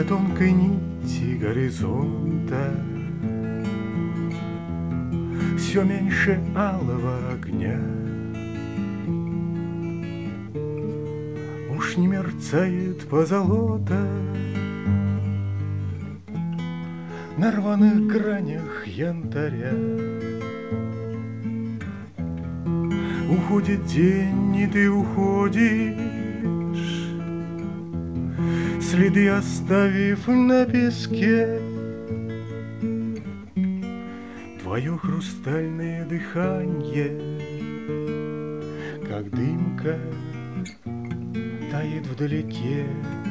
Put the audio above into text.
тонкой нити горизонта все меньше алого огня. Уж не мерцает позолота на рваных гранях янтаря. Уходит день, и ты уходишь, следы оставив на песке. Твое хрустальное дыхание, как дымка, тает вдалеке.